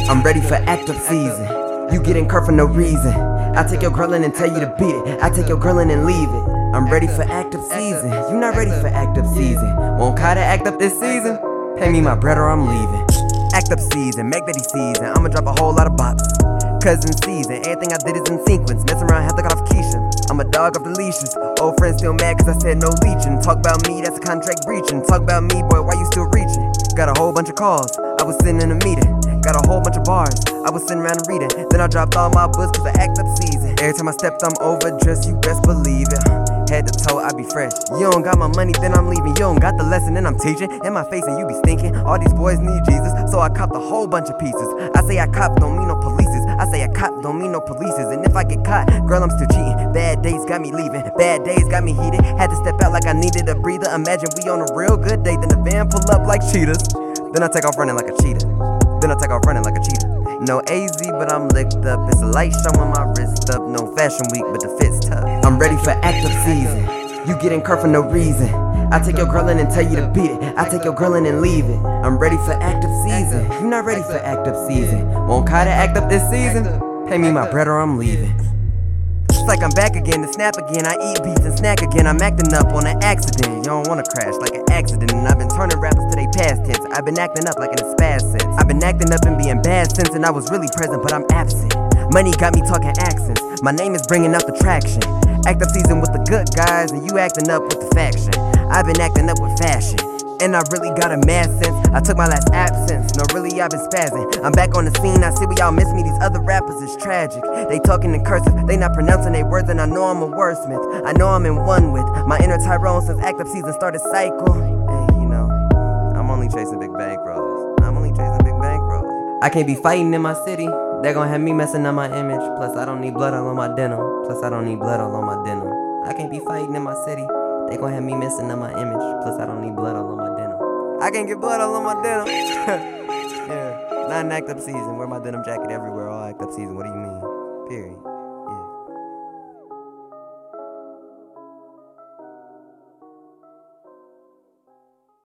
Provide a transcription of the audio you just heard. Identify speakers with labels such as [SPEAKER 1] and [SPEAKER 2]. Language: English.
[SPEAKER 1] I'm ready for active season. You getting curved for no reason. I take your girl in and tell you to beat it. I take your girl in and leave it. I'm ready for active season. You not ready for active season. Won't kinda act up this season? Pay me my bread or I'm leaving. Active season, Mac Daddy season. I'ma drop a whole lot of bops. Cousin season, everything I did is in sequence. Mess around, have to cut off Keisha. I'm a dog off the leashes. Old friends still mad cause I said no leeching. Talk about me, that's a contract breaching. Talk about me, boy, why you still reaching? Got a whole bunch of calls, I was sitting in a meeting. Got a whole bunch of bars, I was sitting around and reading. Then I dropped all my books cause I act up season. Every time I stepped, I'm overdressed, you best believe it. Head to toe, I be fresh. You don't got my money, then I'm leaving. You don't got the lesson, then I'm teaching. In my face, and you be stinking. All these boys need Jesus, so I copped a whole bunch of pieces. I say I cop, don't mean no polices. I say I cop, don't mean no polices. And if I get caught, girl, I'm still cheating. Bad days got me leaving, bad days got me heated. Had to step out like I needed a breather. Imagine we on a real good day, then the van pull up like cheetahs. Then I take off running like a cheetah. Then I take off running like a cheetah. No AZ, but I'm licked up. It's a light showing my wrist up. No fashion week, but the fit's tough. I'm ready for active season. You getting curved for no reason. I take your girl in and tell you to beat it. I take your girl in and leave it. I'm ready for active season. You not ready for active season. Won't kinda act up this season? Pay me my bread or I'm leaving. It's like I'm back again to snap again. I eat beats and snack again. I'm acting up on an accident. You don't wanna crash like an accident. And I've been turning rappers to they past tense. I've been acting up like in a spaz sense. I've been acting up and being bad since. And I was really present, but I'm absent. Money got me talking accents. My name is bringing out the traction. Active season with the good guys, and you acting up with the faction. I've been acting up with fashion, and I really got a mad sense. I took my last absence, no really I've been spazzing. I'm back on the scene, I see we all miss me. These other rappers is tragic. They talking in cursive, they not pronouncing their words, and I know I'm a wordsmith. I know I'm in one with my inner Tyrone since active season started cycle. Hey, you know, I'm only chasing big bankrolls. I'm only chasing big bankrolls. I can't be fighting in my city. They're gonna have me messing up my image. Plus, I don't need blood all on my denim. Plus, I don't need blood all on my denim. I can't be fighting in my city. They gonna have me messing up my image. Plus, I don't need blood all on my denim. I can't get blood all on my denim. Yeah, not an act up season. Wear my denim jacket everywhere. All act up season. What do you mean? Period.